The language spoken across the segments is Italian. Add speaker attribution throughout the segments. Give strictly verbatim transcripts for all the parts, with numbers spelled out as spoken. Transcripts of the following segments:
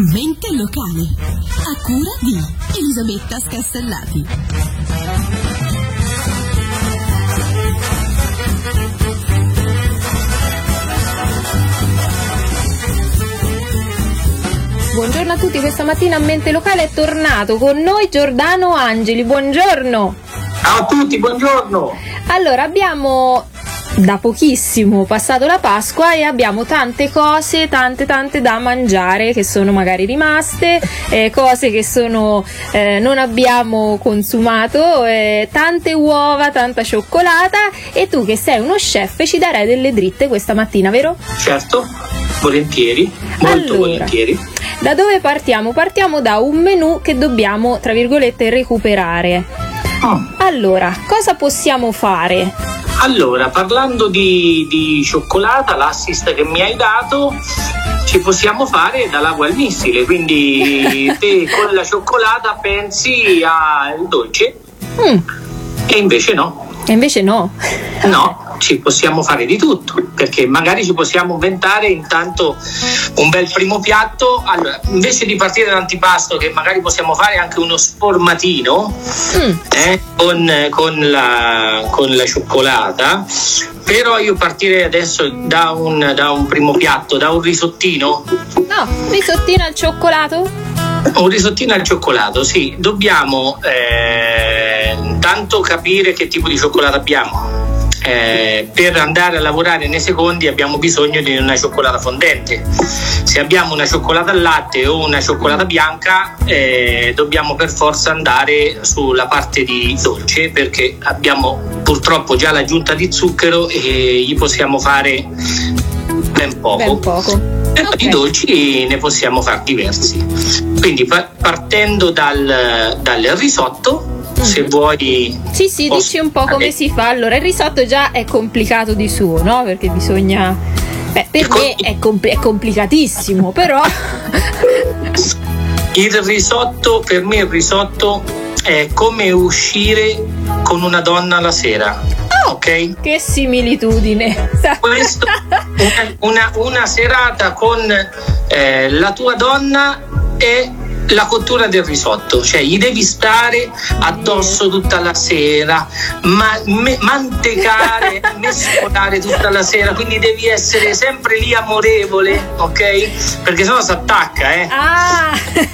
Speaker 1: Mente locale, a cura di Elisabetta Scastellati.
Speaker 2: Buongiorno a tutti, questa mattina a Mente Locale è tornato con noi Giordano Angeli. Buongiorno.
Speaker 3: Ciao a tutti, buongiorno.
Speaker 2: Allora, abbiamo da pochissimo passato la Pasqua e abbiamo tante cose, tante tante da mangiare che sono magari rimaste, eh, cose che sono eh, non abbiamo consumato, eh, tante uova, tanta cioccolata, e tu che sei uno chef ci darai delle dritte questa mattina, vero?
Speaker 3: Certo, volentieri, molto
Speaker 2: allora,
Speaker 3: volentieri.
Speaker 2: Da dove partiamo? Partiamo da un menù che dobbiamo, tra virgolette, recuperare.
Speaker 3: Oh.
Speaker 2: Allora, cosa possiamo fare?
Speaker 3: Allora, parlando di, di cioccolata, l'assist che mi hai dato, ci possiamo fare dall'acqua al missile, quindi te con la cioccolata pensi al dolce
Speaker 2: Mm.
Speaker 3: e invece no.
Speaker 2: E invece no.
Speaker 3: No, ci possiamo fare di tutto, perché magari ci possiamo inventare intanto un bel primo piatto. Allora, invece di partire dall'antipasto, che magari possiamo fare anche uno sformatino
Speaker 2: Mm.
Speaker 3: eh, con, con, la, con la cioccolata, però io partirei adesso da un, da un primo piatto, da un risottino.
Speaker 2: No, risottino al cioccolato?
Speaker 3: Un risottino al cioccolato, sì. Dobbiamo eh, intanto capire che tipo di cioccolato abbiamo. Eh, per andare a lavorare nei secondi abbiamo bisogno di una cioccolata fondente. Se abbiamo una cioccolata al latte o una cioccolata bianca, eh, dobbiamo per forza andare sulla parte di dolce, perché abbiamo purtroppo già l'aggiunta di zucchero e gli possiamo fare ben poco.
Speaker 2: Ben poco.
Speaker 3: E poi
Speaker 2: Okay.
Speaker 3: i dolci ne possiamo fare diversi. Quindi pa- partendo dal, dal risotto,
Speaker 2: Mm.
Speaker 3: se vuoi.
Speaker 2: Sì, sì,
Speaker 3: posso-
Speaker 2: dici un po' come
Speaker 3: eh,
Speaker 2: si fa. Allora, il risotto già è complicato di suo, no? Perché bisogna... Beh, per
Speaker 3: Ecco.
Speaker 2: me è, compl- è complicatissimo, però...
Speaker 3: Il risotto, per me il risotto è come uscire con una donna la sera.
Speaker 2: Oh,
Speaker 3: Ok?
Speaker 2: che similitudine!
Speaker 3: Questo, una, una, una serata con eh, la tua donna è la cottura del risotto, cioè gli devi stare addosso tutta la sera, ma, me, mantecare, mescolare tutta la sera, quindi devi essere sempre lì amorevole, ok? Perché sennò si attacca, eh?
Speaker 2: Ah!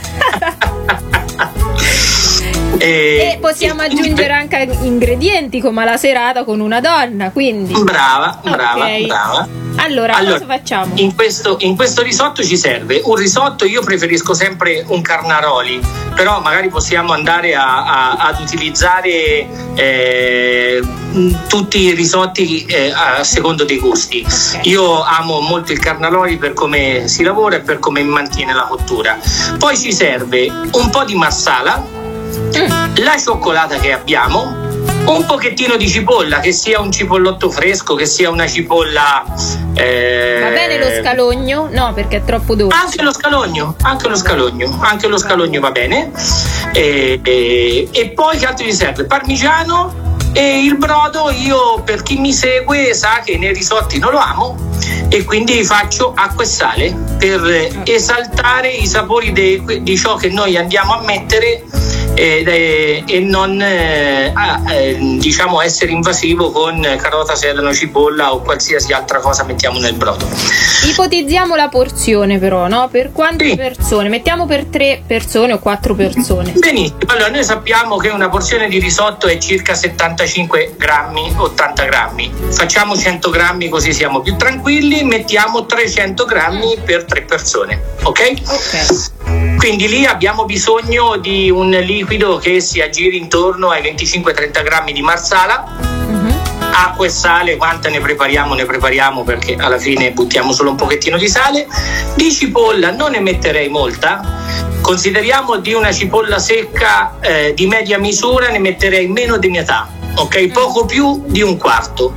Speaker 2: E possiamo
Speaker 3: quindi-
Speaker 2: aggiungere anche ingredienti come alla serata con una donna, quindi...
Speaker 3: Brava, brava,
Speaker 2: Ok.
Speaker 3: brava.
Speaker 2: Allora,
Speaker 3: Allora,
Speaker 2: cosa facciamo?
Speaker 3: In questo, in questo risotto ci serve un risotto, io preferisco sempre un carnaroli, però magari possiamo andare a, a, ad utilizzare eh, tutti i risotti eh, a secondo dei gusti. Io amo molto il carnaroli per come si lavora e per come mantiene la cottura. Poi ci serve un po' di marsala,
Speaker 2: Mm.
Speaker 3: la cioccolata che abbiamo, un pochettino di cipolla, che sia un cipollotto fresco, che sia una cipolla eh,
Speaker 2: Va bene lo scalogno? No, perché è troppo dolce.
Speaker 3: anche lo scalogno, anche lo scalogno, anche lo scalogno va bene. E, e, e poi che altro gli serve? Parmigiano e il brodo. Io, per chi mi segue, sa che nei risotti non lo amo e quindi faccio acqua e sale per esaltare i sapori de, di ciò che noi andiamo a mettere e, e non eh, eh, diciamo essere invasivo con carota, sedano, cipolla o qualsiasi altra cosa mettiamo nel brodo.
Speaker 2: Ipotizziamo la porzione però, no? Per quante
Speaker 3: Sì.
Speaker 2: persone? Mettiamo per tre persone o quattro persone.
Speaker 3: Benissimo, allora noi sappiamo che una porzione di risotto è circa settantacinque grammi, ottanta grammi. Facciamo cento grammi così siamo più tranquilli, mettiamo trecento grammi per tre persone, ok?
Speaker 2: Ok.
Speaker 3: Quindi lì abbiamo bisogno di un liquido che si aggiri intorno ai venticinque trenta grammi di marsala.
Speaker 2: Mhm.
Speaker 3: Acqua e sale, quanta ne prepariamo? Ne prepariamo perché alla fine buttiamo solo un pochettino di sale. Di cipolla non ne metterei molta, consideriamo di una cipolla secca eh, di media misura ne metterei meno di metà, ok? Poco più di un quarto.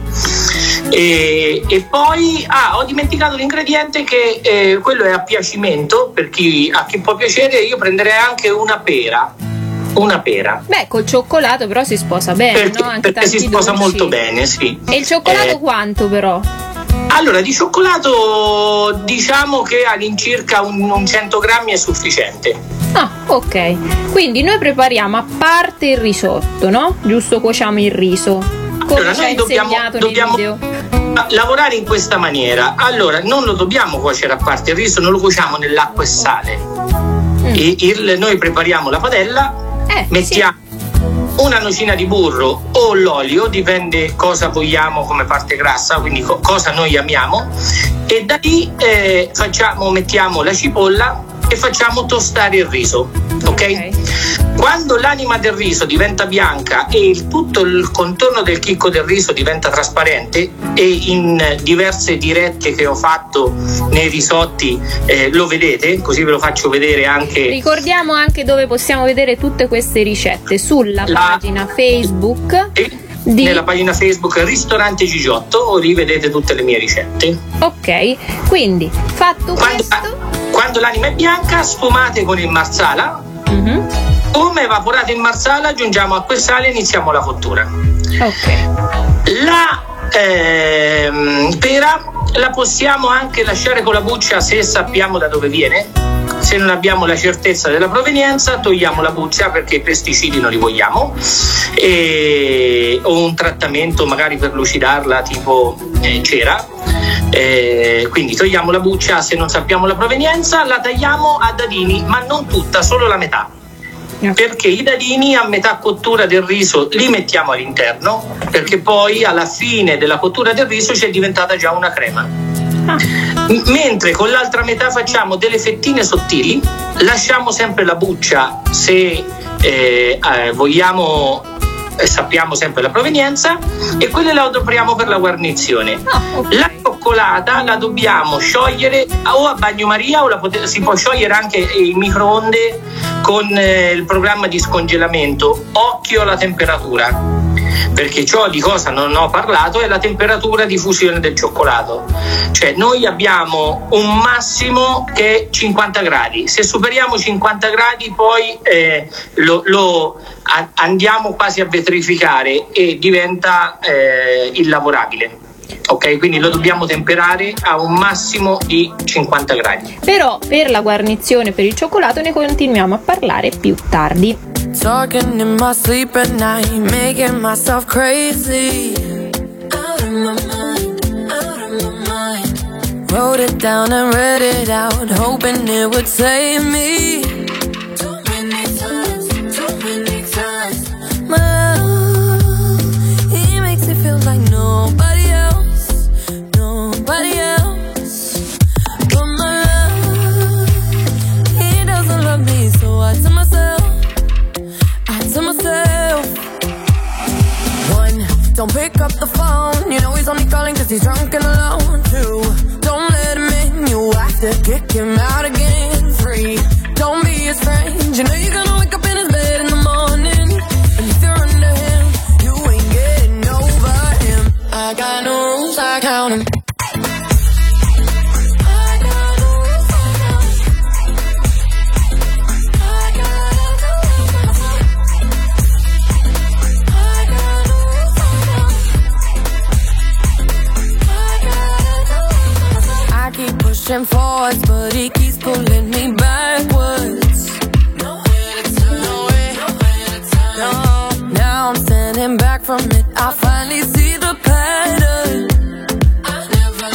Speaker 3: E, e poi ah, ho dimenticato l'ingrediente che eh, quello è a piacimento, per chi, a chi può piacere. Io prenderei anche una pera. Una pera.
Speaker 2: Beh, col cioccolato però si sposa bene,
Speaker 3: Perché,
Speaker 2: no? Anche
Speaker 3: perché si
Speaker 2: tanti
Speaker 3: sposa
Speaker 2: dolci.
Speaker 3: molto bene, sì.
Speaker 2: E il cioccolato
Speaker 3: Eh,
Speaker 2: quanto però?
Speaker 3: Allora, di cioccolato diciamo che all'incirca un, un cento grammi è sufficiente.
Speaker 2: Ah, ok. Quindi noi prepariamo a parte il risotto, no? Giusto, cuociamo il riso. Come
Speaker 3: Allora,
Speaker 2: ci hai
Speaker 3: noi dobbiamo,
Speaker 2: insegnato nei
Speaker 3: dobbiamo
Speaker 2: video.
Speaker 3: lavorare in questa maniera. Allora, non lo dobbiamo cuocere a parte il riso, non lo cuociamo nell'acqua e sale.
Speaker 2: Mm.
Speaker 3: E il- noi prepariamo la padella,
Speaker 2: Eh,
Speaker 3: mettiamo una nocina di burro o l'olio, dipende cosa vogliamo come parte grassa, quindi co- cosa noi amiamo, e da lì eh, facciamo, mettiamo la cipolla e facciamo tostare il riso, ok?
Speaker 2: Ok.
Speaker 3: Quando l'anima del riso diventa bianca e il, tutto il contorno del chicco del riso diventa trasparente, e in diverse dirette che ho fatto nei risotti eh, lo vedete, così ve lo faccio vedere anche.
Speaker 2: Ricordiamo anche dove possiamo vedere tutte queste ricette, sulla
Speaker 3: La-
Speaker 2: pagina Facebook
Speaker 3: E
Speaker 2: di...
Speaker 3: nella pagina Facebook Ristorante Gigiotto rivedete tutte le mie ricette.
Speaker 2: Ok, quindi fatto
Speaker 3: Quando,
Speaker 2: questo...
Speaker 3: quando l'anima è bianca, sfumate con il marsala.
Speaker 2: Mhm.
Speaker 3: Come evaporato il marsala, aggiungiamo acqua e sale e iniziamo la cottura.
Speaker 2: Ok.
Speaker 3: La ehm, pera la possiamo anche lasciare con la buccia se sappiamo da dove viene. Se non abbiamo la certezza della provenienza, togliamo la buccia perché i pesticidi non li vogliamo, e, o un trattamento magari per lucidarla tipo eh, cera. Eh, quindi togliamo la buccia se non sappiamo la provenienza, la tagliamo a dadini, ma non tutta, solo la metà. Perché i dadini a metà cottura del riso li mettiamo all'interno, perché poi alla fine della cottura del riso c'è diventata già una crema.
Speaker 2: Ah.
Speaker 3: M- mentre con l'altra metà facciamo delle fettine sottili, lasciamo sempre la buccia se eh, eh, vogliamo e sappiamo sempre la provenienza, e quelle la adoperiamo per la guarnizione.
Speaker 2: Ah, ok.
Speaker 3: La cioccolata la dobbiamo sciogliere o a bagnomaria, o la pote- si può sciogliere anche in microonde con eh, il programma di scongelamento. Occhio alla temperatura, perché ciò di cosa non ho parlato è la temperatura di fusione del cioccolato. Cioè noi abbiamo un massimo che è cinquanta gradi, se superiamo cinquanta gradi poi eh, lo, lo a- andiamo quasi a vetrificare e diventa eh, illavorabile. Ok, quindi lo dobbiamo temperare a un massimo di cinquanta gradi.
Speaker 2: Però per la guarnizione, per il cioccolato, ne continuiamo a parlare più tardi.
Speaker 4: Talking in my sleep at night, making myself crazy. Out of my mind, out of my mind. Wrote it down and read it out, hoping it would save me. Too many times, too many times. My love, he makes me feel like nobody else, nobody else. But my love, he doesn't love me, so I tell myself, to myself. One, don't pick up the phone, you know he's only calling cause he's drunk and alone. Two, don't let him in, you have to kick him out again. Three, don't be his friend, you know you're gonna wake up in his bed in the morning, and if you're under him, you ain't getting over him. I got no rules, I count him. Pushing forwards, but he keeps pulling me backwards. Nowhere to turn, nowhere, nowhere to turn. No, now I'm standing back from it. I finally see the pattern. I never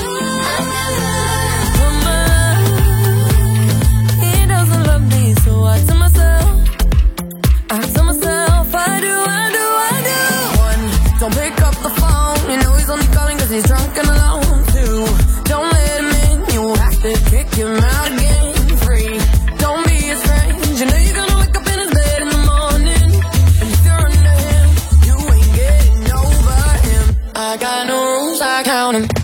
Speaker 4: loved. He doesn't love me, so I tell myself, I tell myself, I do, I do, I do. One, don't pick up the phone, you know he's only calling cause he's drunk and alone. Two, don't let him in, you have to kick him out again. Three, don't be his friend, you know you're gonna wake up in his bed in the morning, and if you're under him, you ain't getting over him. I got no rules, I count him.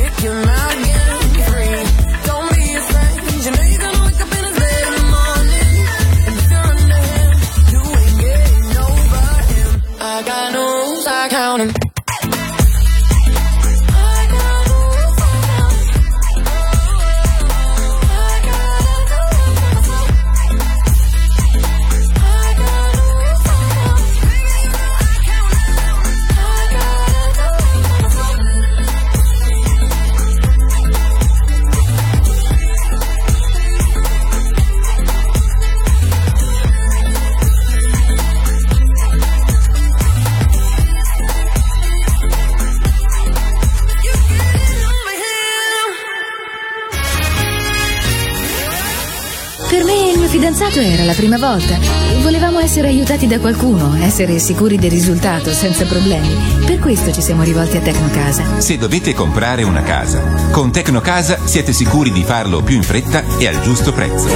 Speaker 4: kick him out again free. Don't be afraid, you know you're gonna wake up in his bed in the morning. And if you're under him, you ain't getting over him. I got no rules, I count him.
Speaker 5: Fidanzato era la prima volta. Volevamo essere aiutati da qualcuno, essere sicuri del risultato senza problemi. Per questo ci siamo rivolti a Tecnocasa.
Speaker 6: Se dovete comprare una casa, con Tecnocasa siete sicuri di farlo più in fretta e al giusto prezzo.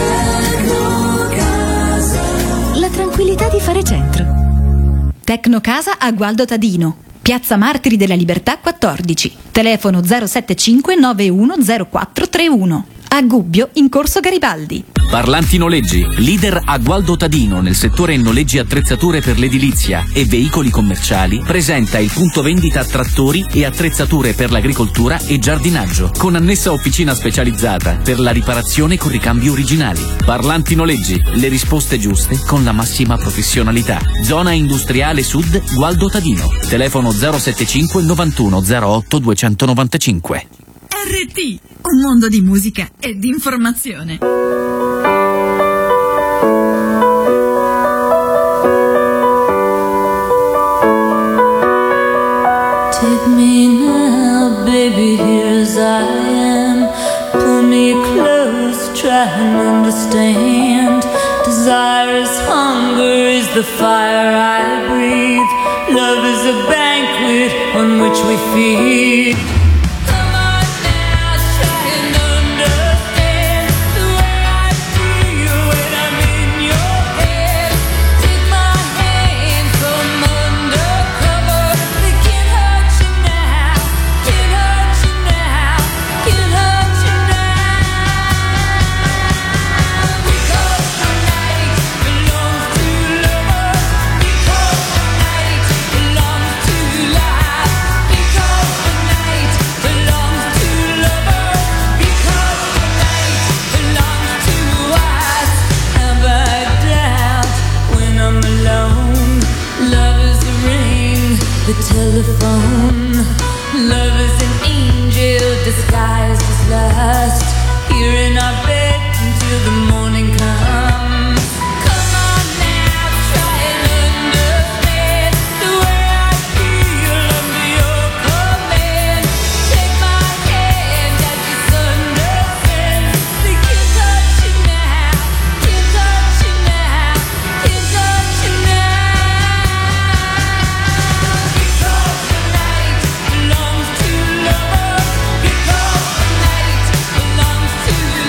Speaker 5: La tranquillità di fare centro.
Speaker 7: Tecnocasa a Gualdo Tadino, Piazza Martiri della Libertà quattordici, telefono zero sette cinque nove uno zero quattro tre uno. A Gubbio, in Corso Garibaldi.
Speaker 8: Parlanti Noleggi, leader a Gualdo Tadino nel settore noleggi attrezzature per l'edilizia e veicoli commerciali, presenta il punto vendita trattori e attrezzature per l'agricoltura e giardinaggio, con annessa officina specializzata per la riparazione con ricambi originali. Parlanti Noleggi, le risposte giuste con la massima professionalità. Zona industriale sud Gualdo Tadino, telefono zero sette cinque novantuno zero otto duecentonovantacinque.
Speaker 9: R T, un mondo di musica e di informazione.
Speaker 4: Take me now, baby, here as I am. Pull me close, try and understand. Desire is hunger, is the fire I breathe. Love is a banquet on which we feed. The telephone. Love is an angel disguised as lust. Here in our bed until the morning comes. Come on now, try and understand the way I feel under your command. Take my hand as the sun descends. We can touch you now, can touch you now, can touch you now. Belongs to love, because the night belongs to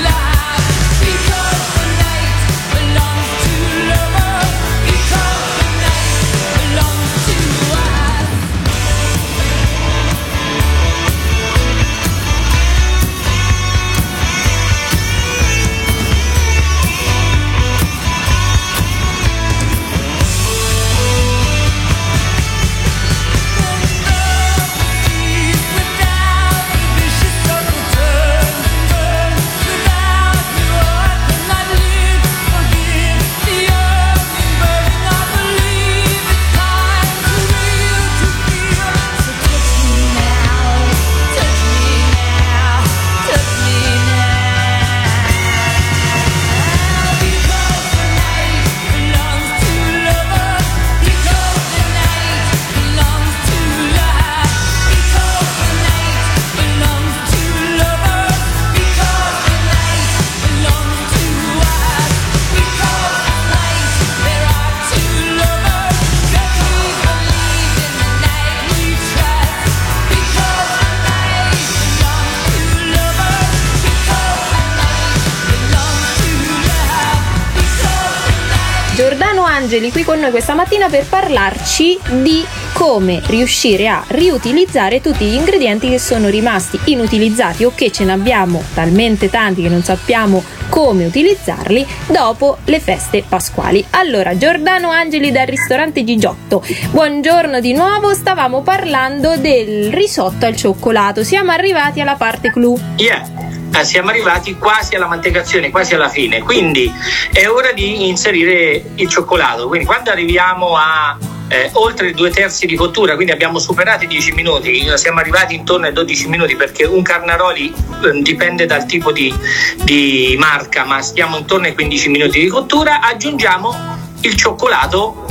Speaker 2: Angeli qui con noi questa mattina per parlarci di come riuscire a riutilizzare tutti gli ingredienti che sono rimasti inutilizzati o che ce ne abbiamo talmente tanti che non sappiamo come utilizzarli dopo le feste pasquali. Allora, Giordano Angeli dal ristorante Gigiotto, buongiorno di nuovo. Stavamo parlando del risotto al cioccolato, siamo arrivati alla parte clou.
Speaker 3: Yeah. Eh, siamo arrivati quasi alla mantecazione, quasi alla fine, quindi è ora di inserire il cioccolato. Quindi quando arriviamo a eh, oltre due terzi di cottura, quindi abbiamo superato i dieci minuti, siamo arrivati intorno ai dodici minuti, perché un Carnaroli eh, dipende dal tipo di, di marca, ma stiamo intorno ai quindici minuti di cottura. Aggiungiamo il cioccolato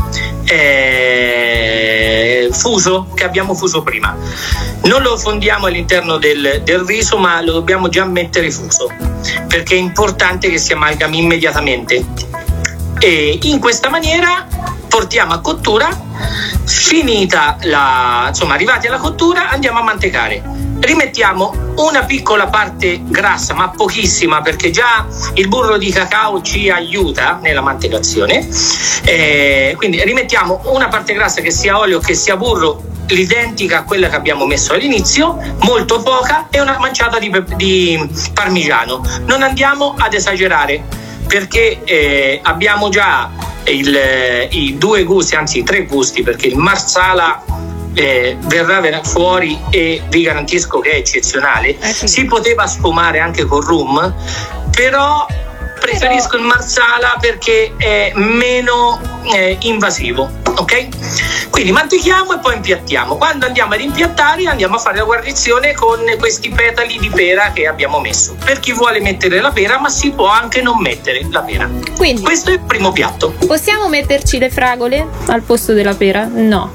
Speaker 3: eh, fuso che abbiamo fuso prima. Non lo fondiamo all'interno del, del riso, ma lo dobbiamo già mettere fuso, perché è importante che si amalgami immediatamente. E in questa maniera portiamo a cottura. Finita la, insomma, arrivati alla cottura, andiamo a mantecare. Rimettiamo una piccola parte grassa, ma pochissima, perché già il burro di cacao ci aiuta nella mantecazione. Eh, quindi rimettiamo una parte grassa, che sia olio che sia burro, l'identica a quella che abbiamo messo all'inizio, molto poca, e una manciata di, di parmigiano. Non andiamo ad esagerare, perché eh, abbiamo già il, eh, i due gusti, anzi i tre gusti, perché il marsala eh, verrà, verrà fuori e vi garantisco che è eccezionale. Eh sì. Si poteva sfumare anche con rum, però preferisco il marsala perché è meno eh, invasivo, ok? Quindi mantechiamo e poi impiattiamo. Quando andiamo ad impiattare andiamo a fare la guarnizione con questi petali di pera che abbiamo messo. Per chi vuole mettere la pera, ma si può anche non mettere la pera.
Speaker 2: Quindi
Speaker 3: questo è il primo piatto.
Speaker 2: Possiamo metterci le fragole al posto della pera? No.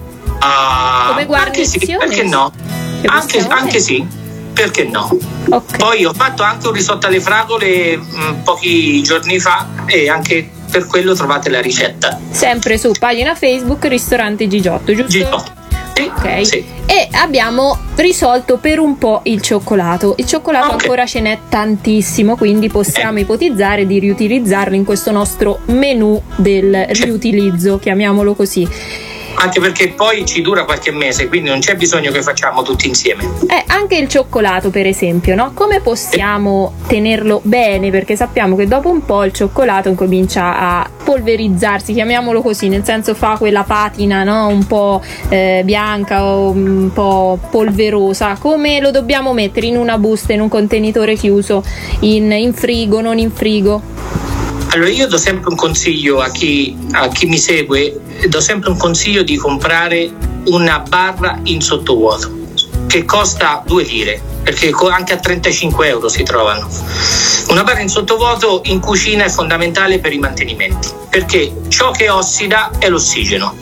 Speaker 3: Uh,
Speaker 2: Come guarnizione?
Speaker 3: Anche sì, perché no? Anche, anche sì. Perché no?
Speaker 2: Okay.
Speaker 3: Poi ho fatto anche un risotto alle fragole mh, pochi giorni fa, e anche per quello trovate la ricetta.
Speaker 2: Sempre su pagina Facebook ristorante Gigiotto, giusto?
Speaker 3: Gigiotto. Sì,
Speaker 2: ok.
Speaker 3: Sì.
Speaker 2: E abbiamo risolto per un po' il cioccolato. Il cioccolato okay. ancora ce n'è tantissimo, quindi possiamo eh. ipotizzare di riutilizzarlo in questo nostro menù del riutilizzo, chiamiamolo così.
Speaker 3: Anche perché poi ci dura qualche mese, quindi non c'è bisogno che facciamo tutti insieme.
Speaker 2: Eh, anche il cioccolato, per esempio, no? Come possiamo eh. tenerlo bene? Perché sappiamo che dopo un po' il cioccolato comincia a polverizzarsi, chiamiamolo così, nel senso fa quella patina, no? Un po' eh, bianca o un po' polverosa. Come lo dobbiamo mettere in una busta, in un contenitore chiuso, in, in frigo, non in frigo?
Speaker 3: Allora, io do sempre un consiglio a chi, a chi mi segue, do sempre un consiglio di comprare una barra in sottovuoto, che costa due lire, perché anche a trentacinque euro si trovano. Una barra in sottovuoto in cucina è fondamentale per i mantenimenti, perché ciò che ossida è l'ossigeno.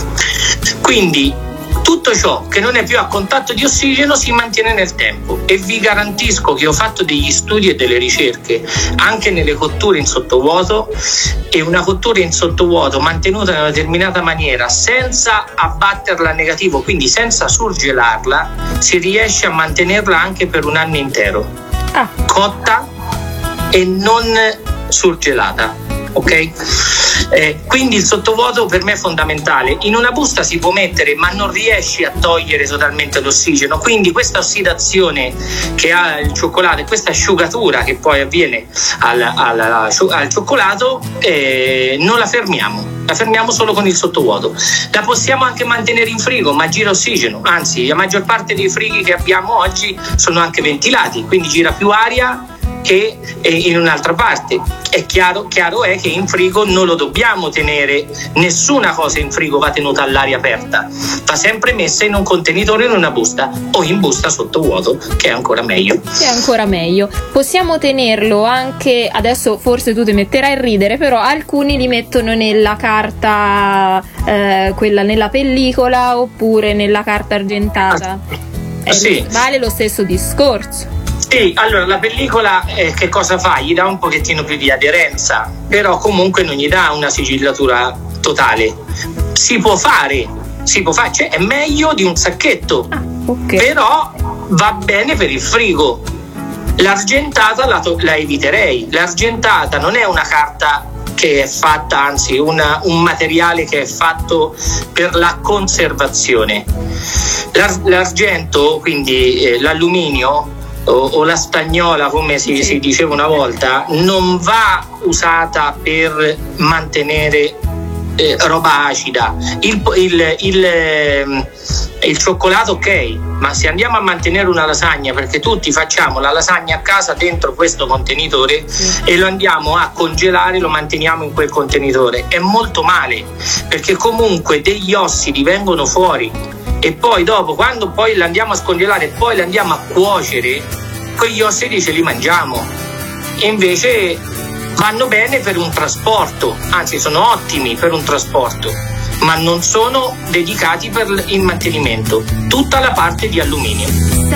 Speaker 3: Quindi tutto ciò che non è più a contatto di ossigeno si mantiene nel tempo, e vi garantisco che ho fatto degli studi e delle ricerche anche nelle cotture in sottovuoto, e una cottura in sottovuoto mantenuta in una determinata maniera senza abbatterla a negativo, quindi senza surgelarla, si riesce a mantenerla anche per un anno intero, ah. cotta e non surgelata. Ok? Eh, quindi il sottovuoto per me è fondamentale. In una busta si può mettere, ma non riesci a togliere totalmente l'ossigeno, quindi questa ossidazione che ha il cioccolato e questa asciugatura che poi avviene al, al, al cioccolato eh, non la fermiamo, la fermiamo solo con il sottovuoto. La possiamo anche mantenere in frigo, ma gira ossigeno, anzi la maggior parte dei frighi che abbiamo oggi sono anche ventilati, quindi gira più aria che in un'altra parte. È chiaro, chiaro è che in frigo non lo dobbiamo tenere, nessuna cosa in frigo va tenuta all'aria aperta, va sempre messa in un contenitore, in una busta o in busta sottovuoto, che è ancora meglio.
Speaker 2: Che è ancora meglio. Possiamo tenerlo anche, adesso forse tu ti metterai a ridere, però alcuni li mettono nella carta, eh, quella nella pellicola, oppure nella carta argentata.
Speaker 3: Ah, sì.
Speaker 2: Eh, vale lo stesso discorso.
Speaker 3: Sì, allora la pellicola eh, che cosa fa? Gli dà un pochettino più di aderenza, però comunque non gli dà una sigillatura totale. Si può fare, si può fare, cioè è meglio di un sacchetto,
Speaker 2: ah, okay.
Speaker 3: però va bene per il frigo. L'argentata la, to- la eviterei. L'argentata non è una carta che è fatta, anzi una, un materiale che è fatto per la conservazione. L'ar- l'argento, quindi eh, l'alluminio o, o la stagnola, come si, si diceva una volta, non va usata per mantenere eh, roba acida. Il, il, il, il cioccolato ok, ma se andiamo a mantenere una lasagna, perché tutti facciamo la lasagna a casa dentro questo contenitore e lo andiamo a congelare, lo manteniamo in quel contenitore, è molto male, perché comunque degli ossidi vengono fuori e poi dopo, quando poi l'andiamo a scongelare e poi l'andiamo a cuocere, quegli ossidi ce li mangiamo. E invece vanno bene per un trasporto, anzi sono ottimi per un trasporto, ma non sono dedicati per il mantenimento. Tutta la parte di alluminio.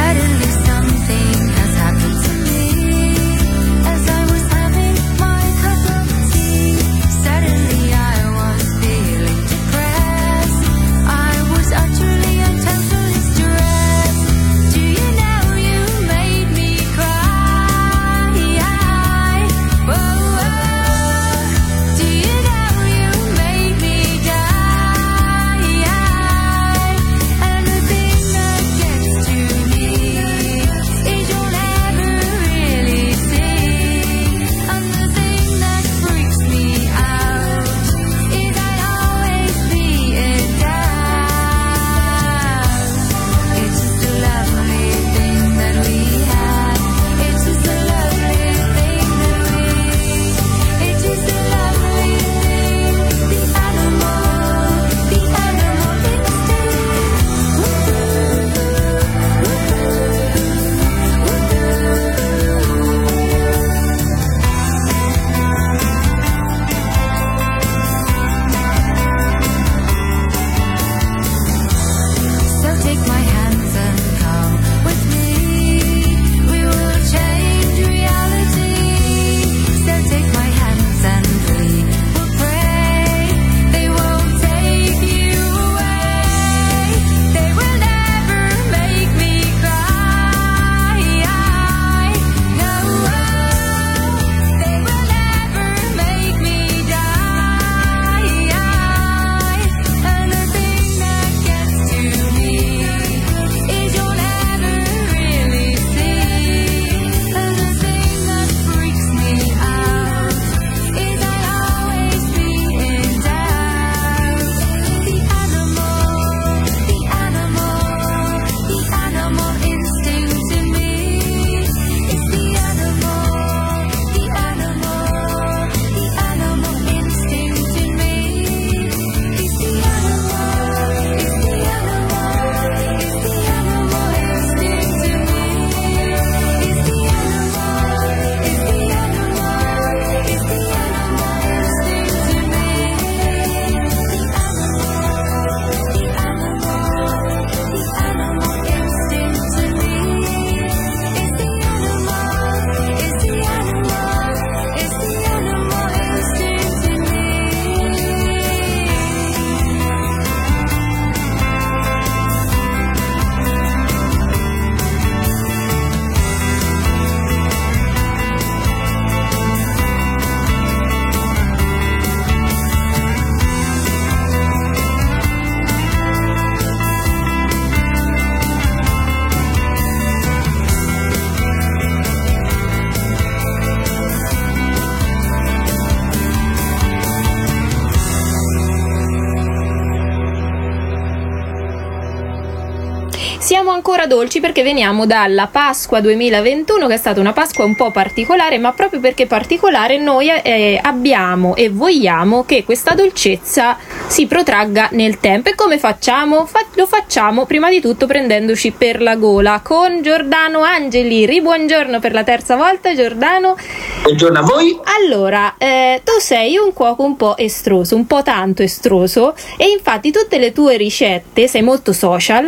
Speaker 2: Siamo ancora dolci perché veniamo dalla Pasqua duemilaventuno, che è stata una Pasqua un po' particolare, ma proprio perché particolare noi eh, abbiamo e vogliamo che questa dolcezza si protragga nel tempo. E come facciamo? Fa- lo facciamo prima di tutto prendendoci per la gola con Giordano Angeli. Ribuongiorno per la terza volta, Giordano.
Speaker 3: Buongiorno a voi.
Speaker 2: Allora, eh, tu sei un cuoco un po' estroso, un po' tanto estroso, e infatti tutte le tue ricette, sei molto social,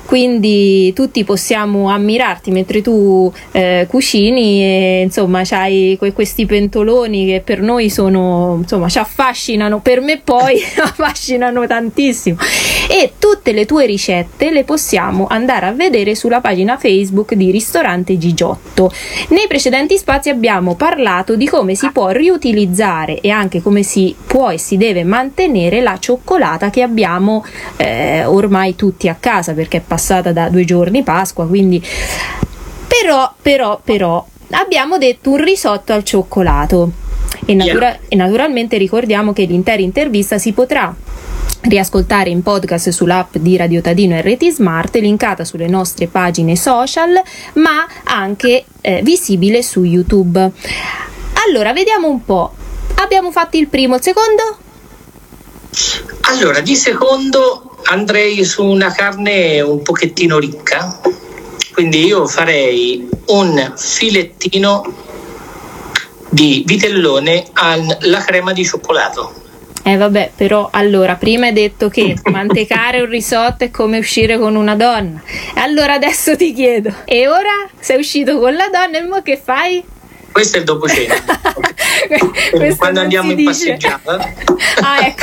Speaker 2: quindi tutti possiamo ammirarti mentre tu eh, cucini e insomma c'hai que- questi pentoloni che per noi sono, insomma, ci affascinano, per me poi affascinano tantissimo, e tutte le tue ricette le possiamo andare a vedere sulla pagina Facebook di Ristorante Gigiotto. Nei precedenti spazi abbiamo parlato di come si può riutilizzare e anche come si può e si deve mantenere la cioccolata che abbiamo eh, ormai tutti a casa, perché è passata da due giorni Pasqua, quindi però però però abbiamo detto un risotto al cioccolato e, natura- yeah. e naturalmente ricordiamo che l'intera intervista si potrà riascoltare in podcast sull'app di Radio Tadino R T Smart, linkata sulle nostre pagine social, ma anche eh, visibile su YouTube. Allora, vediamo un po'. Abbiamo fatto il primo, il secondo?
Speaker 3: Allora, di secondo andrei su una carne un pochettino ricca, quindi io farei un filettino di vitellone alla crema di cioccolato.
Speaker 2: Eh vabbè, però allora prima hai detto che mantecare un risotto è come uscire con una donna, allora adesso ti chiedo, e ora sei uscito con la donna e mo che fai?
Speaker 3: Questo è il dopo cena. Quando andiamo in passeggiata.
Speaker 2: Ah, ecco.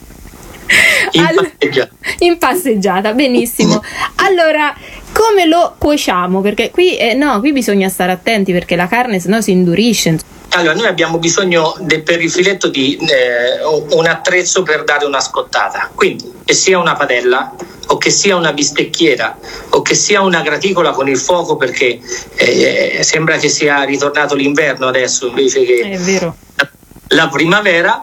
Speaker 3: In,
Speaker 2: All-
Speaker 3: passeggiata.
Speaker 2: in passeggiata, benissimo. Allora, come lo cuociamo? Perché qui eh, no, qui bisogna stare attenti perché la carne sennò si indurisce.
Speaker 3: Allora, noi abbiamo bisogno de, per il filetto di eh, un attrezzo per dare una scottata, quindi che sia una padella o che sia una bistecchiera o che sia una graticola con il fuoco, perché eh, sembra che sia ritornato l'inverno adesso invece che
Speaker 2: è vero.
Speaker 3: la primavera,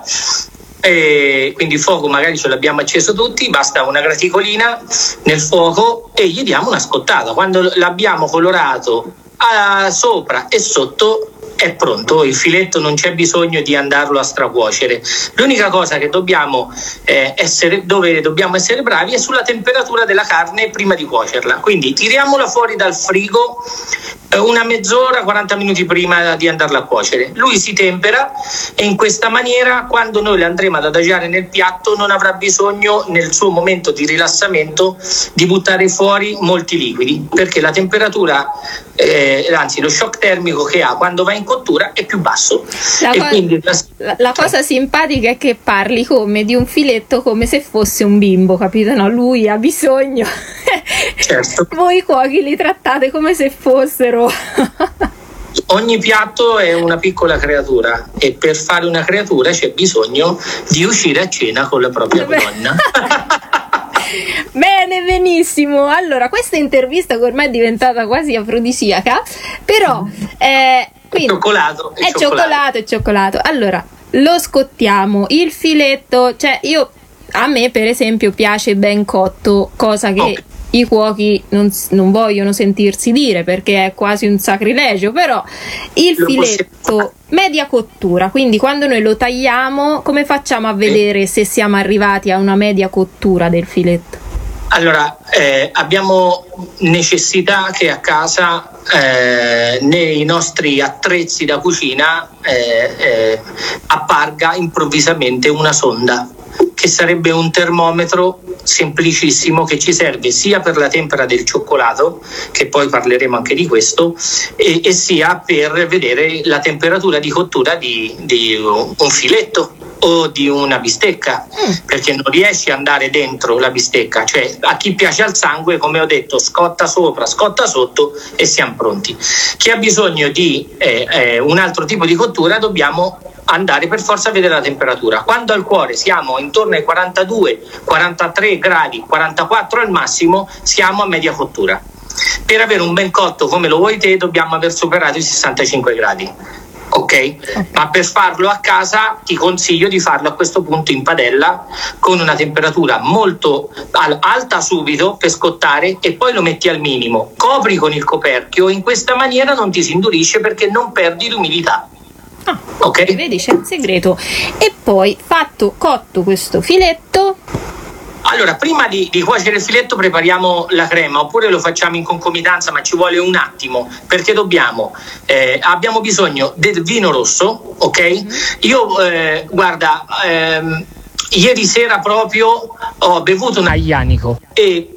Speaker 3: e quindi il fuoco magari ce l'abbiamo acceso tutti, basta una graticolina nel fuoco e gli diamo una scottata. Quando l'abbiamo colorato a, sopra e sotto è pronto, il filetto non c'è bisogno di andarlo a stracuocere. L'unica cosa che dobbiamo eh, essere, dove dobbiamo essere bravi è sulla temperatura della carne prima di cuocerla, quindi tiriamola fuori dal frigo eh, una mezz'ora, quaranta minuti prima di andarla a cuocere. Lui si tempera e in questa maniera quando noi le andremo ad adagiare nel piatto non avrà bisogno nel suo momento di rilassamento di buttare fuori molti liquidi, perché la temperatura eh, anzi lo shock termico che ha quando va in cottura è più basso.
Speaker 2: La,
Speaker 3: e
Speaker 2: co-
Speaker 3: quindi la...
Speaker 2: la, la cosa simpatica è che parli come di un filetto come se fosse un bimbo, capito? No, lui ha bisogno.
Speaker 3: Certo.
Speaker 2: Voi cuochi li trattate come se fossero.
Speaker 3: Ogni piatto è una piccola creatura e per fare una creatura c'è bisogno di uscire a cena con la propria donna.
Speaker 2: Bene, benissimo. Allora, questa intervista che ormai è diventata quasi afrodisiaca, però eh, quindi,
Speaker 3: cioccolato,
Speaker 2: è cioccolato, è cioccolato. Allora, lo scottiamo, il filetto, cioè io a me per esempio piace ben cotto, cosa che okay. i cuochi non, non vogliono sentirsi dire perché è quasi un sacrilegio, però il lo filetto possiamo... media cottura, quindi quando noi lo tagliamo come facciamo a vedere eh. se siamo arrivati a una media cottura del filetto?
Speaker 3: Allora, eh, abbiamo necessità che a casa eh, nei nostri attrezzi da cucina eh, eh, apparga improvvisamente una sonda, che sarebbe un termometro semplicissimo che ci serve sia per la tempera del cioccolato, che poi parleremo anche di questo, e, e sia per vedere la temperatura di cottura di, di un filetto o di una bistecca, perché non riesci ad andare dentro la bistecca, cioè a chi piace al sangue, come ho detto, scotta sopra, scotta sotto e siamo pronti. Chi ha bisogno di eh, eh, un altro tipo di cottura dobbiamo andare per forza a vedere la temperatura. Quando al cuore siamo intorno ai quarantadue quarantatré gradi, quarantaquattro al massimo, siamo a media cottura. Per avere un ben cotto come lo vuoi te dobbiamo aver superato i sessantacinque gradi. Okay? ok, ma per farlo a casa ti consiglio di farlo a questo punto in padella con una temperatura molto alta subito per scottare e poi lo metti al minimo, copri con il coperchio, in questa maniera non ti si indurisce perché non perdi l'umidità.
Speaker 2: Ah, ok, vedi, c'è il segreto. E poi fatto cotto questo filetto,
Speaker 3: allora prima di, di cuocere il filetto prepariamo la crema, oppure lo facciamo in concomitanza, ma ci vuole un attimo perché dobbiamo eh, abbiamo bisogno del vino rosso, ok? Mm-hmm. Io eh, guarda ehm, ieri sera proprio ho bevuto un aglianico e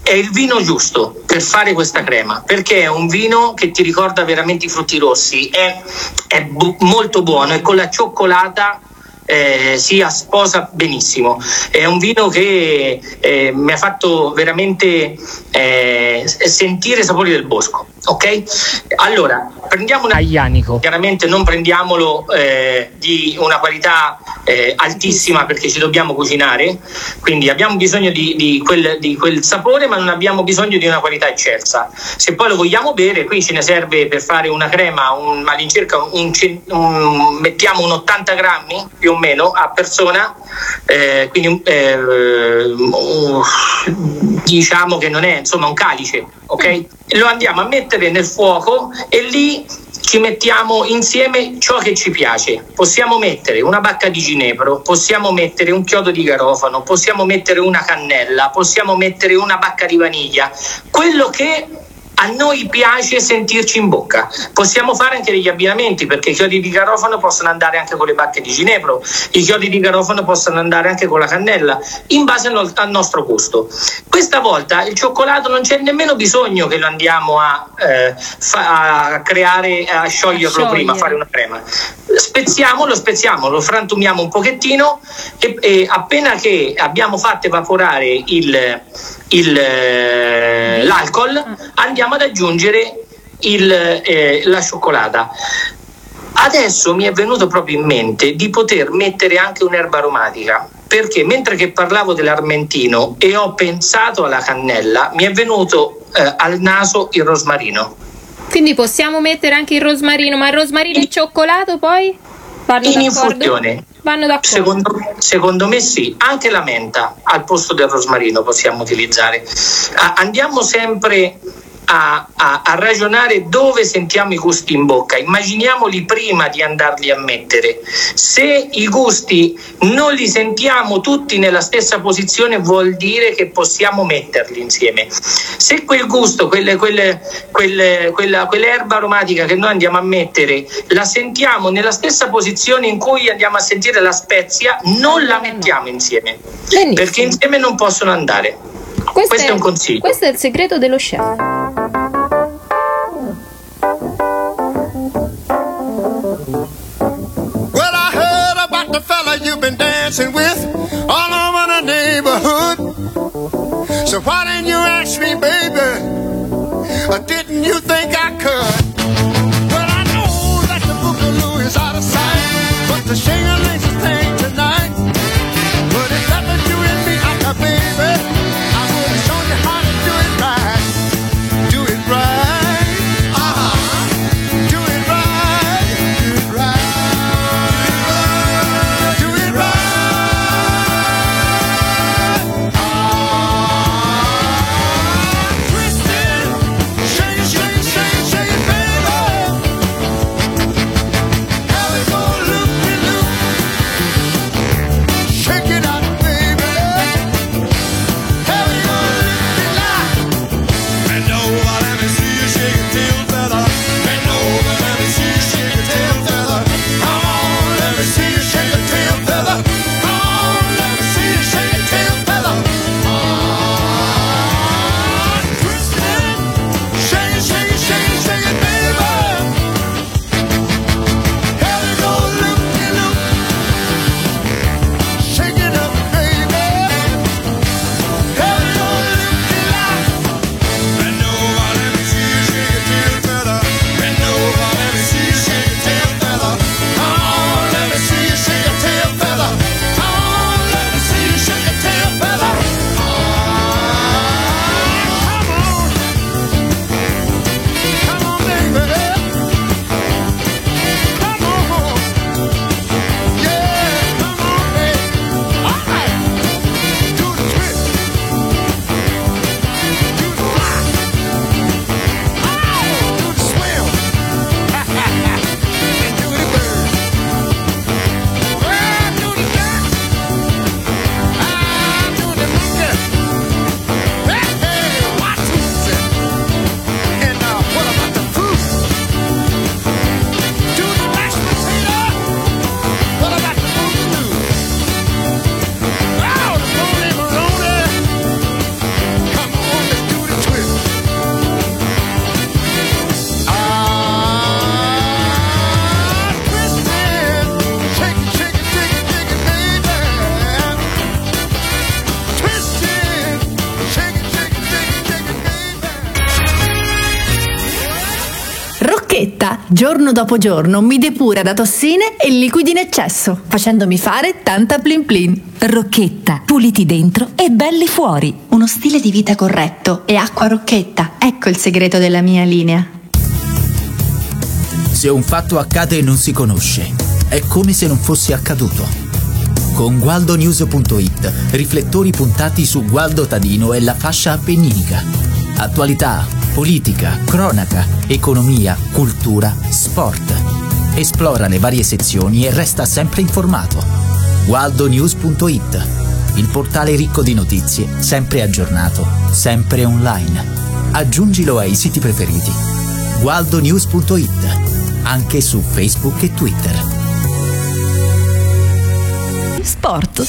Speaker 3: è il vino giusto per fare questa crema, perché è un vino che ti ricorda veramente i frutti rossi, è, è bu- molto buono e con la cioccolata Eh, si sposa benissimo. È un vino che eh, mi ha fatto veramente eh, sentire i sapori del bosco. Ok? Allora, prendiamo un aglianico. Chiaramente non prendiamolo eh, di una qualità eh, altissima, perché ci dobbiamo cucinare, quindi abbiamo bisogno di, di, quel, di quel sapore, ma non abbiamo bisogno di una qualità eccelsa. Se poi lo vogliamo bere, qui ce ne serve per fare una crema un, all'incirca un, un, mettiamo un ottanta grammi più o meno a persona, eh, quindi eh, uh, diciamo che non è insomma un calice, ok? Lo andiamo a mettere nel fuoco e lì ci mettiamo insieme ciò che ci piace. Possiamo mettere una bacca di ginepro, possiamo mettere un chiodo di garofano, possiamo mettere una cannella, possiamo mettere una bacca di vaniglia, quello che a noi piace sentirci in bocca. Possiamo fare anche degli abbinamenti, perché i chiodi di garofano possono andare anche con le bacche di ginepro, i chiodi di garofano possono andare anche con la cannella, in base al, al nostro gusto. Questa volta il cioccolato non c'è nemmeno bisogno che lo andiamo a, eh, fa, a creare, a scioglierlo a prima, a fare una crema. Speziamo, lo speziamo, lo frantumiamo un pochettino e, e appena che abbiamo fatto evaporare il Il, eh, l'alcol, andiamo ad aggiungere il, eh, la cioccolata. Adesso mi è venuto proprio in mente di poter mettere anche un'erba aromatica, perché mentre che parlavo dell'armentino e ho pensato alla cannella, mi è venuto eh, al naso il rosmarino.
Speaker 2: Quindi possiamo mettere anche il rosmarino, ma il rosmarino e il cioccolato poi vanno
Speaker 3: in
Speaker 2: d'accordo?
Speaker 3: infusione.
Speaker 2: Vanno d'accordo.
Speaker 3: Secondo, secondo me sì, anche la menta al posto del rosmarino possiamo utilizzare. Ah, andiamo sempre a, a, a ragionare dove sentiamo i gusti in bocca, immaginiamoli prima di andarli a mettere. Se i gusti non li sentiamo tutti nella stessa posizione, vuol dire che possiamo metterli insieme. Se quel gusto, quelle, quelle, quelle, quella, quell'erba aromatica che noi andiamo a mettere la sentiamo nella stessa posizione in cui andiamo a sentire la spezia, non la mettiamo insieme. Benissimo. Perché insieme non possono andare.
Speaker 2: Questo,
Speaker 3: questo è,
Speaker 2: è
Speaker 3: un consiglio.
Speaker 2: Questo è il segreto dello chef.
Speaker 10: Well, I heard about the fella you've been dancing with all over the neighborhood. So why didn't you ask me, baby? Or didn't you think I could? Well, I know that the boogaloo is out of sight, but the shing-a-ling's a thing tonight. But if that was you and me, I got baby, I would have shown you how to do it right. Do it right. Uh-huh. Do it right. Do it right. Do it right. Ah, twist it, shake it, shake it, shake it.
Speaker 11: giorno dopo giorno mi depura da tossine e liquidi in eccesso, facendomi fare tanta plin plin.
Speaker 5: Rocchetta, puliti dentro e belli fuori.
Speaker 11: Uno stile di vita corretto e acqua Rocchetta, ecco il segreto della mia linea.
Speaker 12: Se un fatto accade e non si conosce, è come se non fosse accaduto. Con gualdo news punto it, riflettori puntati su Gualdo Tadino e la fascia appenninica. Attualità, politica, cronaca, economia, cultura, sport. Esplora le varie sezioni e resta sempre informato. gualdo news punto it, il portale ricco di notizie, sempre aggiornato, sempre online. Aggiungilo ai siti preferiti. gualdo news punto it, anche su Facebook e Twitter.
Speaker 5: Sport.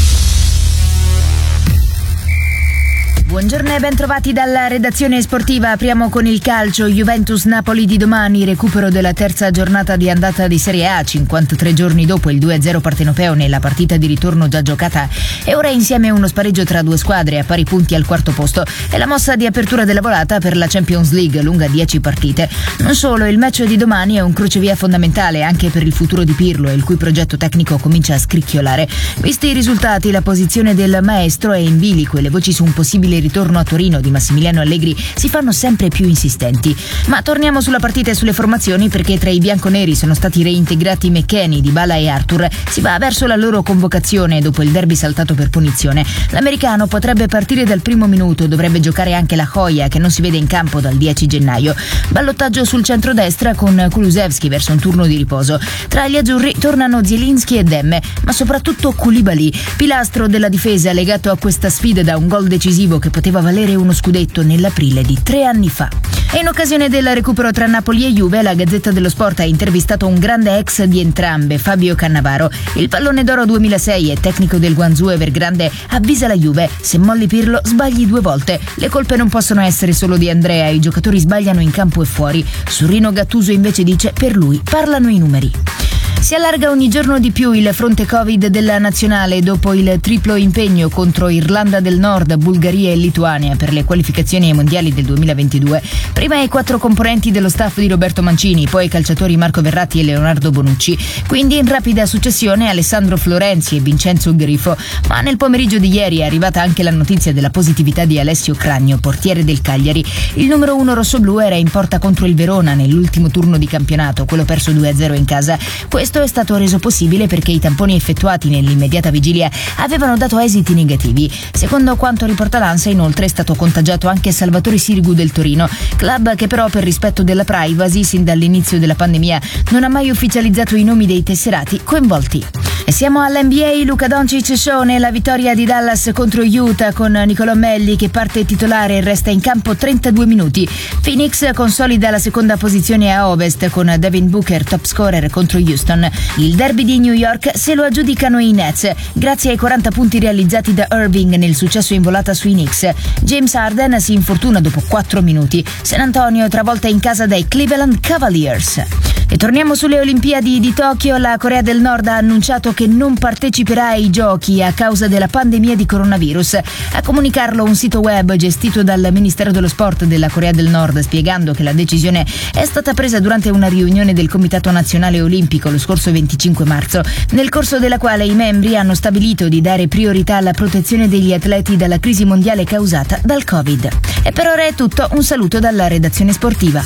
Speaker 13: Buongiorno e ben trovati dalla redazione sportiva. Apriamo con il calcio. Juventus-Napoli di domani, recupero della terza giornata di andata di Serie A, cinquantatré giorni dopo il due a zero partenopeo nella partita di ritorno già giocata, e ora insieme uno spareggio tra due squadre a pari punti al quarto posto. È la mossa di apertura della volata per la Champions League, lunga dieci partite. Non solo, il match di domani è un crocevia fondamentale anche per il futuro di Pirlo, il cui progetto tecnico comincia a scricchiolare. Visti i risultati, la posizione del maestro è in bilico e le voci su un possibile ritorno a Torino di Massimiliano Allegri si fanno sempre più insistenti. Ma torniamo sulla partita e sulle formazioni, perché tra i bianconeri sono stati reintegrati McKennie, Dybala e Arthur. Si va verso la loro convocazione dopo il derby saltato per punizione. L'americano potrebbe partire dal primo minuto, dovrebbe giocare anche la Joia, che non si vede in campo dal dieci gennaio. Ballottaggio sul centrodestra con Kulusevski verso un turno di riposo. Tra gli azzurri tornano Zielinski e Demme, ma soprattutto Koulibaly, pilastro della difesa legato a questa sfida da un gol decisivo che poteva valere uno scudetto nell'aprile di tre anni fa. E in occasione del recupero tra Napoli e Juve, la Gazzetta dello Sport ha intervistato un grande ex di entrambe, Fabio Cannavaro. Il pallone d'oro duemilasei e tecnico del Guangzhou Evergrande avvisa la Juve: se molli Pirlo sbagli due volte. Le colpe non possono essere solo di Andrea, i giocatori sbagliano in campo e fuori. Surrino Gattuso invece dice: per lui parlano i numeri. Si allarga ogni giorno di più il fronte Covid della nazionale dopo il triplo impegno contro Irlanda del Nord, Bulgaria e Lituania per le qualificazioni ai mondiali del duemilaventidue. Prima i quattro componenti dello staff di Roberto Mancini, poi i calciatori Marco Verratti e Leonardo Bonucci. Quindi in rapida successione Alessandro Florenzi e Vincenzo Grifo. Ma nel pomeriggio di ieri è arrivata anche la notizia della positività di Alessio Cragno, portiere del Cagliari. Il numero uno rossoblù era in porta contro il Verona nell'ultimo turno di campionato, quello perso due a zero in casa. Questo è stato reso possibile perché i tamponi effettuati nell'immediata vigilia avevano dato esiti negativi. Secondo quanto riporta l'Ansa, inoltre è stato contagiato anche Salvatore Sirigu del Torino, club che però per rispetto della privacy sin dall'inizio della pandemia non ha mai ufficializzato i nomi dei tesserati coinvolti. E siamo all'N B A. Luka Doncic show nella vittoria di Dallas contro Utah con Nicolò Melli che parte titolare e resta in campo trentadue minuti. Phoenix consolida la seconda posizione a Ovest con Devin Booker top scorer contro Houston. Il derby di New York se lo aggiudicano i Nets grazie ai quaranta punti realizzati da Irving nel successo in volata sui Knicks. James Harden si infortuna dopo quattro minuti. San Antonio travolta in casa dai Cleveland Cavaliers. E torniamo sulle Olimpiadi di Tokyo. La Corea del Nord ha annunciato che non parteciperà ai giochi a causa della pandemia di coronavirus. A comunicarlo un sito web gestito dal Ministero dello Sport della Corea del Nord, spiegando che la decisione è stata presa durante una riunione del Comitato Nazionale Olimpico lo scorso venticinque marzo, nel corso della quale i membri hanno stabilito di dare priorità alla protezione degli atleti dalla crisi mondiale causata dal Covid. E per ora è tutto, un saluto dalla redazione sportiva.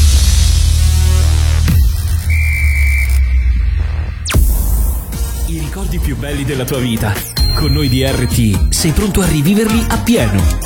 Speaker 8: I ricordi più belli della tua vita. Con noi di R T sei pronto a riviverli appieno.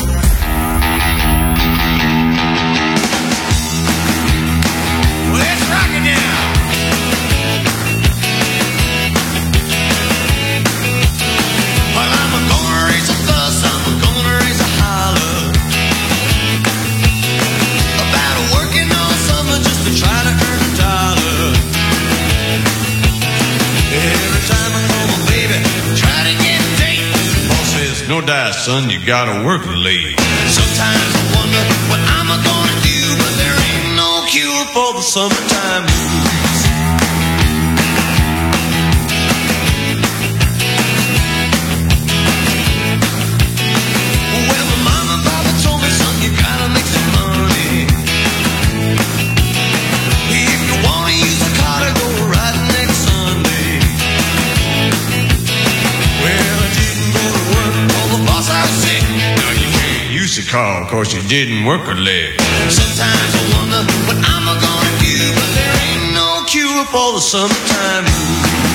Speaker 14: No doubt, son, you gotta work late. Sometimes I wonder what I'm gonna do, but there ain't no cure for the summertime blues. Well, my mama and papa told me, son, you gotta make some money. If car, cause you didn't work a leg. Sometimes I wonder what I'm gonna do, but there ain't no cure for the summertime blues.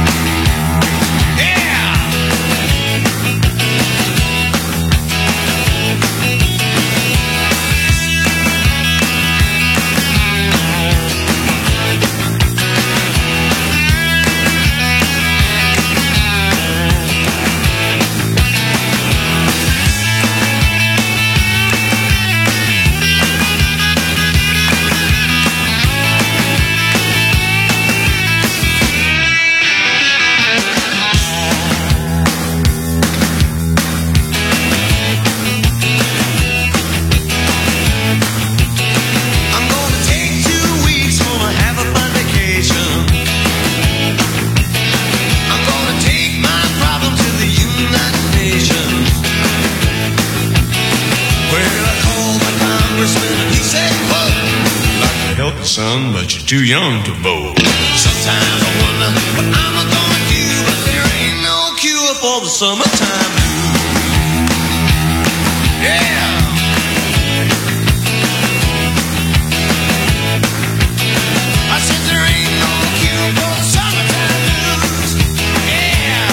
Speaker 14: Son, but you're too young to vote. Sometimes I wonder what I'm gonna do, but there ain't no cure for the summertime blues. Yeah. I said there ain't no cure for the summertime blues. Yeah.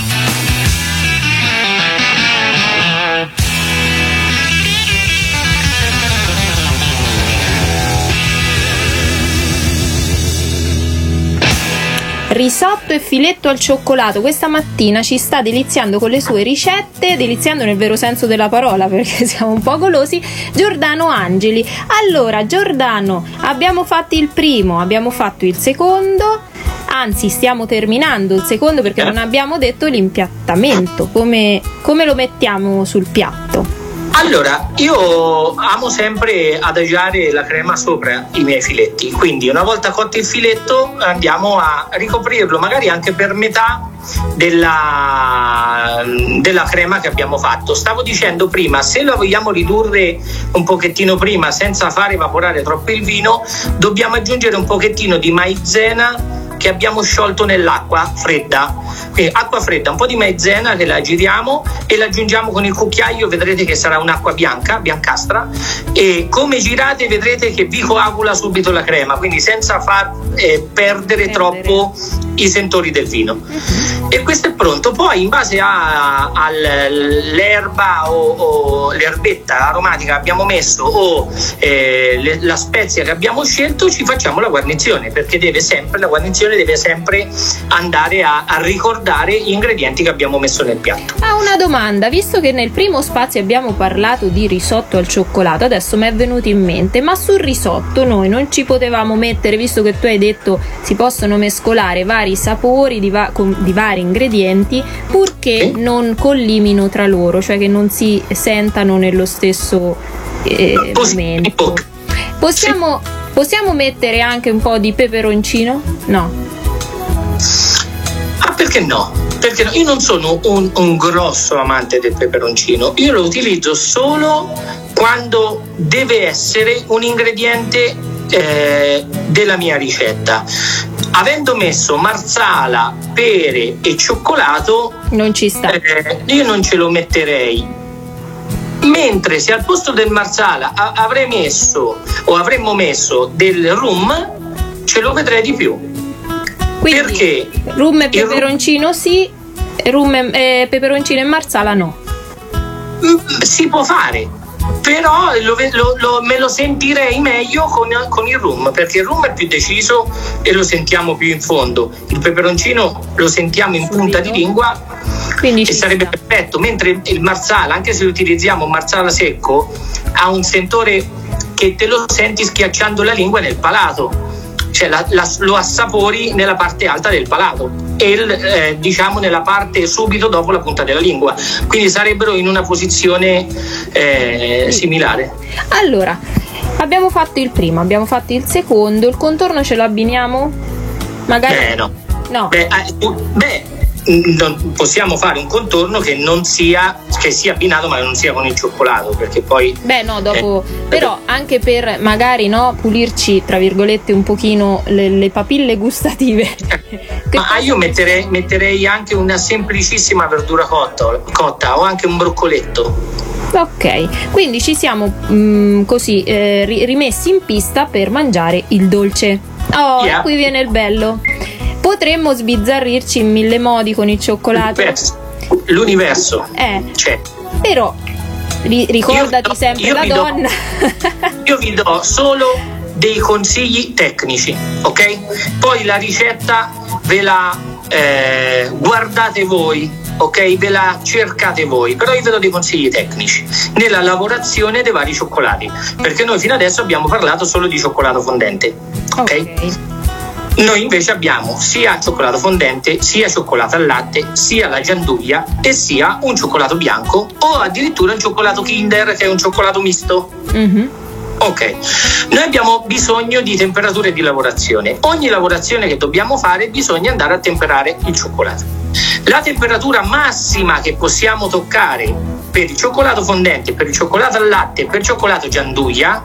Speaker 2: Risotto e filetto al cioccolato. Questa mattina ci sta deliziando con le sue ricette, deliziando nel vero senso della parola perché siamo un po' golosi, Giordano Angeli. Allora Giordano, abbiamo fatto il primo, abbiamo fatto il secondo, anzi stiamo terminando il secondo perché non abbiamo detto l'impiattamento, come, come lo mettiamo sul piatto?
Speaker 3: Allora, io amo sempre adagiare la crema sopra i miei filetti, quindi una volta cotto il filetto andiamo a ricoprirlo magari anche per metà della, della crema che abbiamo fatto. Stavo dicendo prima, se la vogliamo ridurre un pochettino prima senza far evaporare troppo il vino, dobbiamo aggiungere un pochettino di maizena che abbiamo sciolto nell'acqua fredda, quindi acqua fredda, un po' di maizena che la giriamo e la aggiungiamo con il cucchiaio, vedrete che sarà un'acqua bianca, biancastra, e come girate vedrete che vi coagula subito la crema, quindi senza far eh, perdere, perdere troppo i sentori del vino. E questo è pronto. Poi in base a, all'erba o, o l'erbetta aromatica che abbiamo messo o eh, le, la spezia che abbiamo scelto, ci facciamo la guarnizione, perché deve sempre la guarnizione deve sempre andare a, a ricordare gli ingredienti che abbiamo messo nel piatto.
Speaker 2: Ah, una domanda, visto che nel primo spazio abbiamo parlato di risotto al cioccolato, adesso mi è venuto in mente, ma sul risotto noi non ci potevamo mettere, visto che tu hai detto si possono mescolare vari sapori di, va- con, di vari ingredienti, purché sì, non collimino tra loro, cioè che non si sentano nello stesso eh, momento. Possiamo, sì. possiamo mettere anche un po' di peperoncino? No.
Speaker 3: Ah, perché no? Perché no? Io non sono un, un grosso amante del peperoncino, io lo utilizzo solo quando deve essere un ingrediente eh, della mia ricetta. Avendo messo marsala, pere e cioccolato,
Speaker 2: non ci sta.
Speaker 3: Eh, io non ce lo metterei. Mentre se al posto del marsala a- avrei messo o avremmo messo del rum, ce lo vedrei di più.
Speaker 2: Quindi,
Speaker 3: perché
Speaker 2: rum e peperoncino rum... sì, rum e eh, peperoncino e marsala no.
Speaker 3: Si può fare, però lo, lo, lo, me lo sentirei meglio con, con il rum, perché il rum è più deciso e lo sentiamo più in fondo. Il peperoncino lo sentiamo in Subito. punta di lingua, quindi e sarebbe sta. perfetto. Mentre il marsala, anche se utilizziamo un marsala secco, ha un sentore che te lo senti schiacciando la lingua nel palato, cioè la, la, lo assapori nella parte alta del palato e il, eh, diciamo nella parte subito dopo la punta della lingua, quindi sarebbero in una posizione eh, similare.
Speaker 2: Allora, abbiamo fatto il primo, abbiamo fatto il secondo, il contorno ce lo abbiniamo? Magari
Speaker 3: eh, no.
Speaker 2: No.
Speaker 3: Beh, eh, beh non possiamo fare un contorno che non sia che sia abbinato ma non sia con il cioccolato, perché poi
Speaker 2: beh no dopo eh, però anche per magari no pulirci tra virgolette un pochino le, le papille gustative.
Speaker 3: Ma io metterei, metterei anche una semplicissima verdura cotta, cotta o anche un broccoletto.
Speaker 2: Ok, quindi ci siamo mh, così eh, ri- rimessi in pista per mangiare il dolce. Oh,
Speaker 3: Yeah.
Speaker 2: e qui viene il bello. Potremmo sbizzarrirci in mille modi con il cioccolato.
Speaker 3: L'universo
Speaker 2: Eh.
Speaker 3: c'è.
Speaker 2: Però ri- ricordati
Speaker 3: Io-
Speaker 2: sempre
Speaker 3: io
Speaker 2: la
Speaker 3: vi do-
Speaker 2: donna.
Speaker 3: Io vi do solo dei consigli tecnici, ok? Poi la ricetta ve la eh, guardate voi, ok? Ve la cercate voi, però io vi do dei consigli tecnici nella lavorazione dei vari cioccolati, perché noi fino adesso abbiamo parlato solo di cioccolato fondente, ok?
Speaker 2: Ok.
Speaker 3: Noi invece abbiamo sia cioccolato fondente, sia cioccolato al latte, sia la gianduglia e sia un cioccolato bianco o addirittura un cioccolato Kinder, che è un cioccolato misto.
Speaker 2: Mhm.
Speaker 3: Ok, noi abbiamo bisogno di temperature di lavorazione. Ogni lavorazione che dobbiamo fare bisogna andare a temperare il cioccolato. La temperatura massima che possiamo toccare per il cioccolato fondente, per il cioccolato al latte e per il cioccolato gianduglia,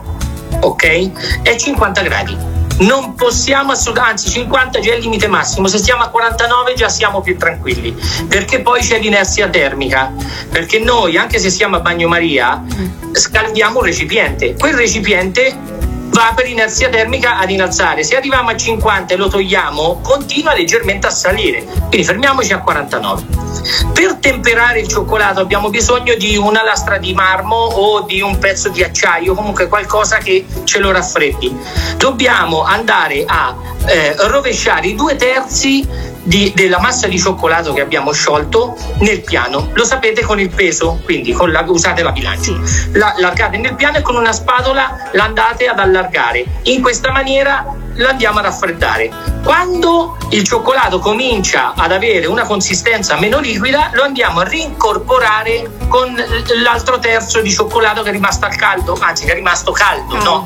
Speaker 3: ok, è cinquanta gradi. Non possiamo assolutamente, anzi cinquanta già è il limite massimo, se stiamo a quarantanove già siamo più tranquilli, perché poi c'è l'inerzia termica, perché noi anche se siamo a bagnomaria scaldiamo un recipiente, quel recipiente va per inerzia termica ad innalzare, se arriviamo a cinquanta e lo togliamo continua leggermente a salire, quindi fermiamoci a quarantanove. Per temperare il cioccolato abbiamo bisogno di una lastra di marmo o di un pezzo di acciaio, comunque qualcosa che ce lo raffreddi. Dobbiamo andare a eh, rovesciare i due terzi di, della massa di cioccolato che abbiamo sciolto nel piano. Lo sapete con il peso, quindi con la, usate la bilancia. La, largate nel piano e con una spatola l'andate ad allargare. In questa maniera lo andiamo a raffreddare. Quando il cioccolato comincia ad avere una consistenza meno liquida, lo andiamo a rincorporare con l'altro terzo di cioccolato che è rimasto al caldo, anzi che è rimasto caldo, no?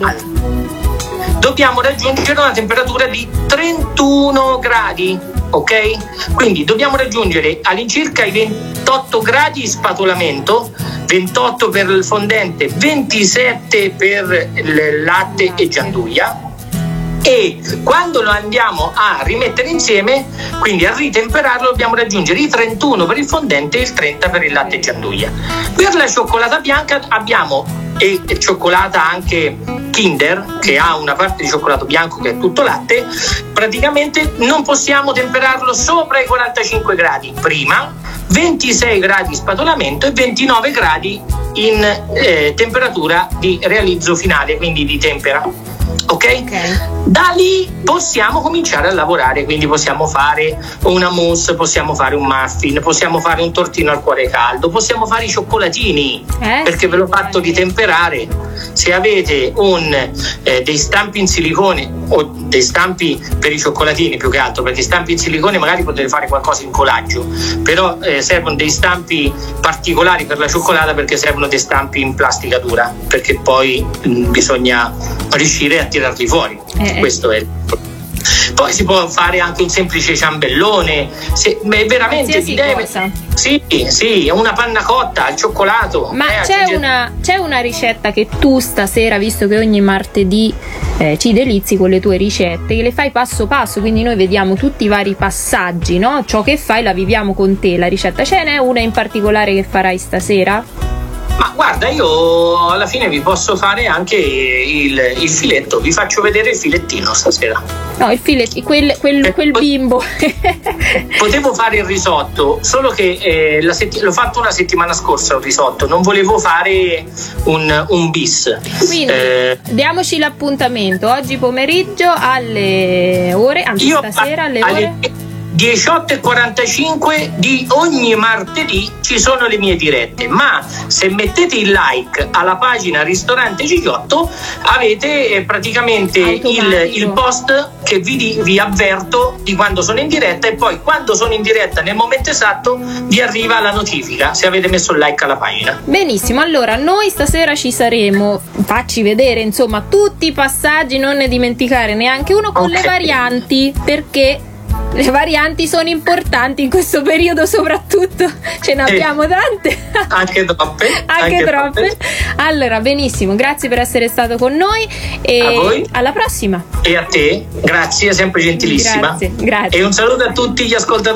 Speaker 3: Dobbiamo raggiungere una temperatura di trentuno gradi, ok? Quindi dobbiamo raggiungere all'incirca i ventotto gradi di spatolamento, ventotto per il fondente, ventisette per il latte e gianduglia. E quando lo andiamo a rimettere insieme, quindi a ritemperarlo, dobbiamo raggiungere i trentuno per il fondente e il trenta per il latte e gianduglia. Per la cioccolata bianca abbiamo, e cioccolata anche Kinder, che ha una parte di cioccolato bianco che è tutto latte, praticamente non possiamo temperarlo sopra i quarantacinque gradi prima, ventisei gradi spatolamento e ventinove gradi in eh, temperatura di realizzo finale, quindi di tempera. Okay? ok? Da lì possiamo cominciare a lavorare, quindi possiamo fare una mousse, possiamo fare un muffin, possiamo fare un tortino al cuore caldo, possiamo fare i cioccolatini, eh? perché ve l'ho fatto di temperare. Se avete un, eh, dei stampi in silicone o dei stampi per i cioccolatini, più che altro, perché stampi in silicone magari potete fare qualcosa in collaggio, però eh, servono dei stampi particolari per la cioccolata, perché servono dei stampi in plastica dura, perché poi mh, bisogna riuscire a tirarli fuori. Eh. Questo è il problema. Poi si può fare anche un semplice ciambellone, se, veramente si deve,
Speaker 2: cosa.
Speaker 3: Sì, sì, una panna cotta al cioccolato.
Speaker 2: Ma
Speaker 3: eh,
Speaker 2: c'è,
Speaker 3: aggiunge...
Speaker 2: una, c'è una ricetta che tu stasera, visto che ogni martedì eh, ci delizi con le tue ricette, che le fai passo passo, quindi noi vediamo tutti i vari passaggi, no? Ciò che fai la viviamo con te, la ricetta. Ce n'è una in particolare che farai stasera?
Speaker 3: Ma guarda, io alla fine vi posso fare anche il, il filetto, vi faccio vedere il filettino stasera.
Speaker 2: No, il filetto, quel, quel, quel bimbo.
Speaker 3: Potevo fare il risotto, solo che eh, la setti- l'ho fatto una settimana scorsa il risotto, non volevo fare un, un bis.
Speaker 2: Quindi
Speaker 3: eh,
Speaker 2: diamoci l'appuntamento oggi pomeriggio alle ore, anzi
Speaker 3: io
Speaker 2: stasera alle,
Speaker 3: alle
Speaker 2: ore
Speaker 3: diciotto e quarantacinque di ogni martedì ci sono le mie dirette, ma se mettete il like alla pagina Ristorante Gigiotto avete eh, praticamente il, il post che vi, vi avverto di quando sono in diretta, e poi quando sono in diretta nel momento esatto vi arriva la notifica se avete messo il like alla pagina.
Speaker 2: Benissimo, allora noi stasera ci saremo, facci vedere insomma tutti i passaggi, non ne dimenticare neanche uno, con okay. le varianti, perché le varianti sono importanti in questo periodo, soprattutto ce ne abbiamo eh, tante,
Speaker 3: anche troppe
Speaker 2: anche, anche troppe. troppe allora benissimo, grazie per essere stato con noi e
Speaker 3: a voi.
Speaker 2: Alla prossima.
Speaker 3: E a te, grazie, sempre gentilissima.
Speaker 2: Grazie, grazie.
Speaker 3: E un saluto a tutti gli ascoltatori